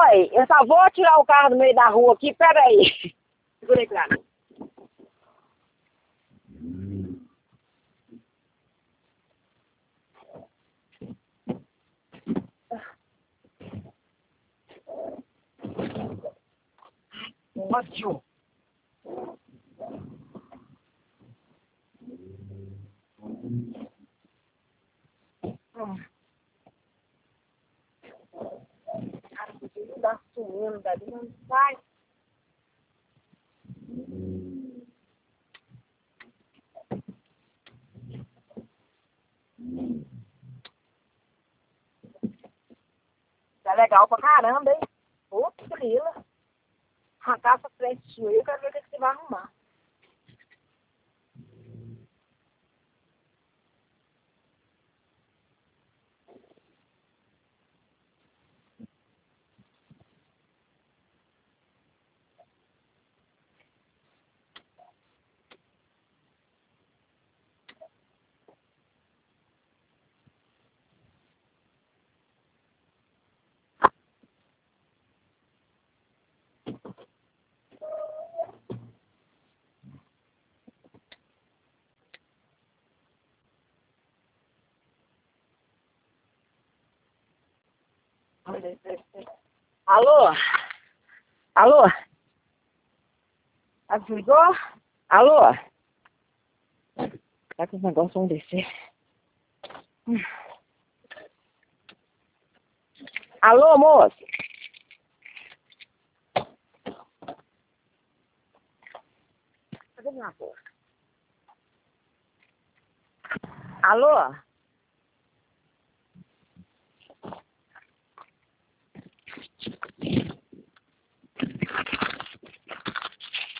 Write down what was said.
Oi, eu só vou tirar o carro do meio da rua aqui, peraí. Segura aí pra mim. Ótimo. Cara, o tá sumindo dali, não sai. Tá legal pra caramba, hein? Ô, grila. Arrancar essa frente sua aí, eu quero ver o que você vai arrumar. Alô? Alô? Desligou? Alô? Será que os negócios vão descer? Alô, moço? Cadê minha porta? Alô?